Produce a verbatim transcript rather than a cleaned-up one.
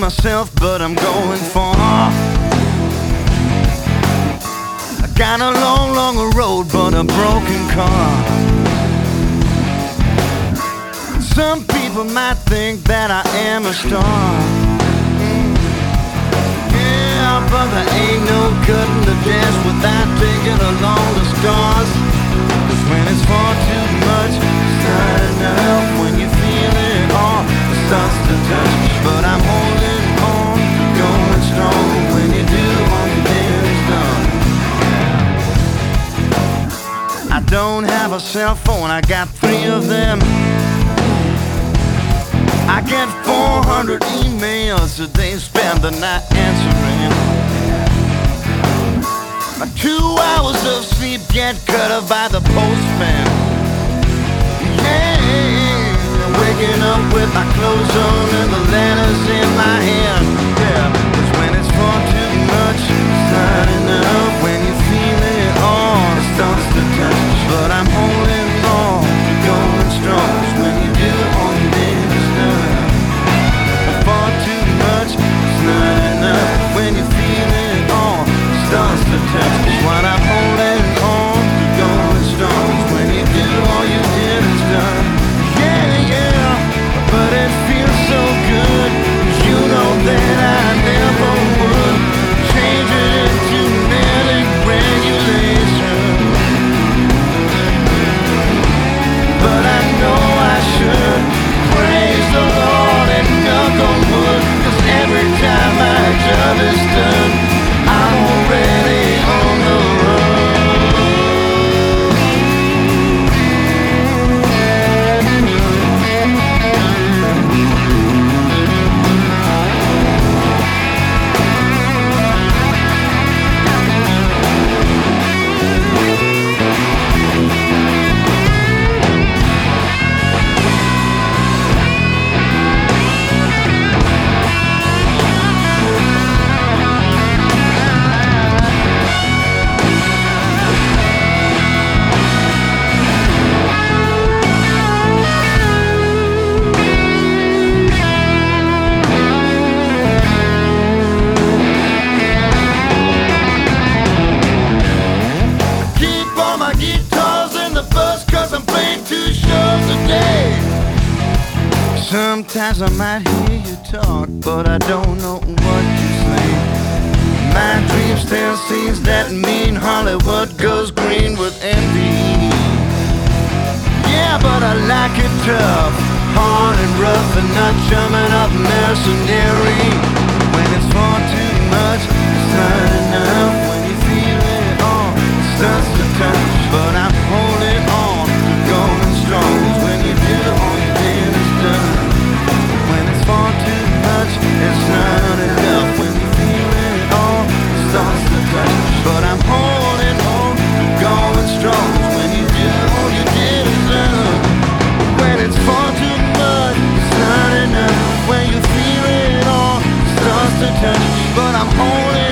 myself, but I'm going far. I got a long, long road, but a broken car. Some people might think that I am a star. Yeah, but there ain't no cutting the dash without taking along the scars. Cause when it's far too much, it's not enough. When you feel it all, it starts to touch. But I'm holding on, going strong. When you do, all you did is done. I don't have a cell phone, I got three of them. I get four hundred emails a day, spend the night answering. My two hours of sleep get cut off by the postman. Yeah, waking up with my clothes on and the letters in my hand. Yeah, 'cause when it's far too much, it's not enough. When you feel it all, it starts to touch. But I'm holding on, going strong. 'Cause when you do, all you did is done. Far too much, it's not enough. When you feel it all, it starts to touch. What I'm holding on to, going strong. When you do, all you did is done. Yeah, yeah, but it feels so good. You know that I never would change it into genetic regulation. But I know I should praise the Lord and knock on wood. 'Cause every time my job is done, I'm already on the road. Sometimes I might hear you talk, but I don't know what you say. My dreams tell scenes that mean Hollywood goes green with envy. Yeah, but I like it tough, hard and rough, and not chumming up mercenary. When it's far too much, it's not enough. When you feel it all, it starts to touch. But I'm holding on to going strong. 'Cause when you do, all you did is done. When it's far too much, it's not enough. When you feel it all, it starts to touch. But I'm holding on to going strong. 'Cause when you do, all you did is done. When it's far too much, it's not enough. When you feel it all, it starts to touch. But I'm holding